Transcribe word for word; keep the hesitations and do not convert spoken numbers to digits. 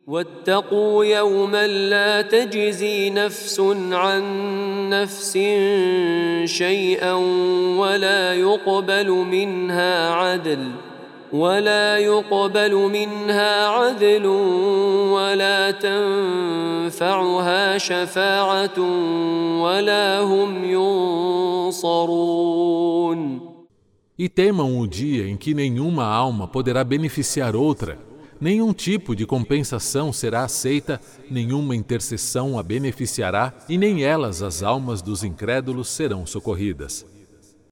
واتقوا يوما لا تجزي نفس عن نفس شيئا ولا يقبل منها عدل ولا يقبل منها عدل ولا تنفعها شفاعة ولا هم ينصرون. E temam o dia em que nenhuma alma poderá beneficiar outra, nenhum tipo de compensação será aceita, nenhuma intercessão a beneficiará e nem elas, as almas dos incrédulos, serão socorridas.